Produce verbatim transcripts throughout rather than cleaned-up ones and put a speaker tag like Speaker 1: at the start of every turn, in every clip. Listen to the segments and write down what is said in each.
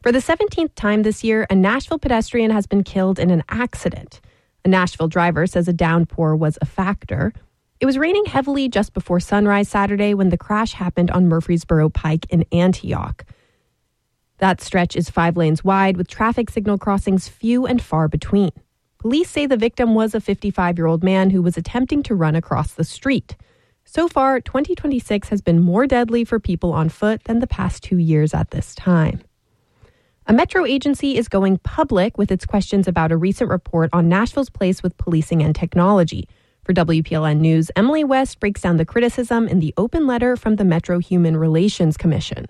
Speaker 1: For the seventeenth time this year, a Nashville pedestrian has been killed in an accident. A Nashville driver says a downpour was a factor. It was raining heavily just before sunrise Saturday when the crash happened on Murfreesboro Pike in Antioch. That stretch is five lanes wide with traffic signal crossings few and far between. Police say the victim was a fifty-five-year-old man who was attempting to run across the street. So far, twenty twenty-six has been more deadly for people on foot than the past two years at this time. A Metro agency is going public with its questions about a recent report on Nashville's place with policing and technology. For W P L N News, Emily West breaks down the criticism in the open letter from the Metro Human Relations Commission.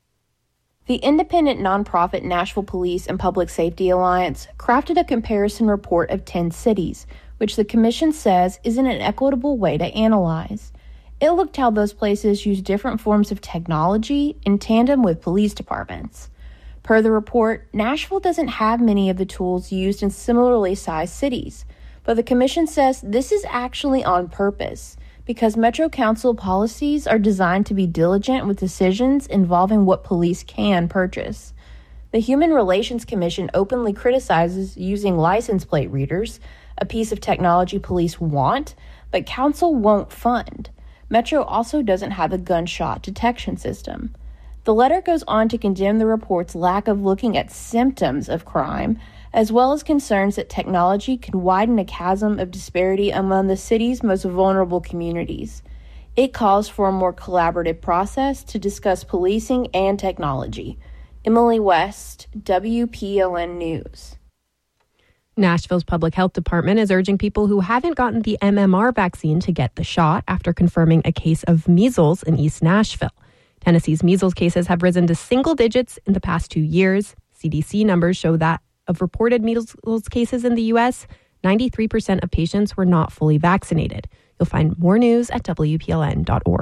Speaker 2: The independent nonprofit Nashville Police and Public Safety Alliance crafted a comparison report of ten cities, which the commission says isn't an equitable way to analyze. It looked how those places use different forms of technology in tandem with police departments. Per the report, Nashville doesn't have many of the tools used in similarly sized cities, but the commission says this is actually on purpose because Metro Council policies are designed to be diligent with decisions involving what police can purchase. The Human Relations Commission openly criticizes using license plate readers, a piece of technology police want, but Council won't fund. Metro also doesn't have a gunshot detection system. The letter goes on to condemn the report's lack of looking at symptoms of crime, as well as concerns that technology can widen a chasm of disparity among the city's most vulnerable communities. It calls for a more collaborative process to discuss policing and technology. Emily West, W P L N News.
Speaker 1: Nashville's Public Health Department is urging people who haven't gotten the M M R vaccine to get the shot after confirming a case of measles in East Nashville. Tennessee's measles cases have risen to single digits in the past two years. C D C numbers show that of reported measles cases in the U S, ninety-three percent of patients were not fully vaccinated. You'll find more news at W P L N dot org.